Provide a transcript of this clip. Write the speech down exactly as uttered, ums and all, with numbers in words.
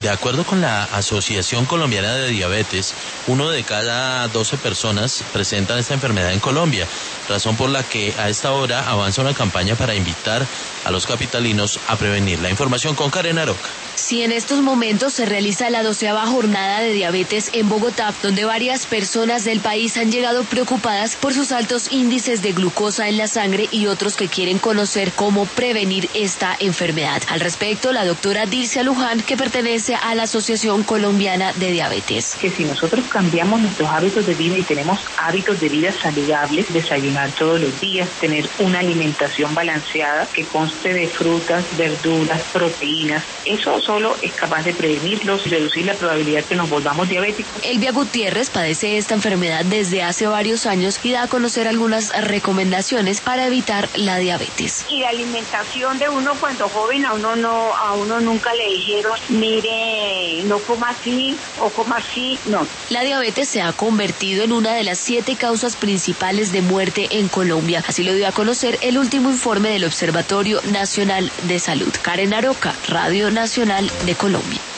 De acuerdo con la Asociación Colombiana de Diabetes, uno de cada doce personas presentan esta enfermedad en Colombia, razón por la que a esta hora avanza una campaña para invitar a los capitalinos a prevenir. La información con Karen Aroca. Sí, en estos momentos se realiza la doceava jornada de diabetes en Bogotá, donde varias personas del país han llegado preocupadas por sus altos índices de glucosa en la sangre y otros que quieren conocer cómo prevenir esta enfermedad. Al respecto, la doctora Dircia Luján, que pertenece a la Asociación Colombiana de Diabetes. Que si nosotros cambiamos nuestros hábitos de vida y tenemos hábitos de vida saludables, desayunar todos los días, tener una alimentación balanceada que conste de frutas, verduras, proteínas, eso solo es capaz de prevenirlos y reducir la probabilidad que nos volvamos diabéticos. Elvia Gutiérrez padece esta enfermedad desde hace varios años y da a conocer algunas recomendaciones para evitar la diabetes. Y la alimentación de uno cuando joven, a uno no, a uno nunca le dijeron, mire, no coma así o coma así, no. La diabetes se ha convertido en una de las siete causas principales de muerte en Colombia. Así lo dio a conocer el último informe del Observatorio Nacional de Salud. Karen Aroca, Radio Nacional de Colombia.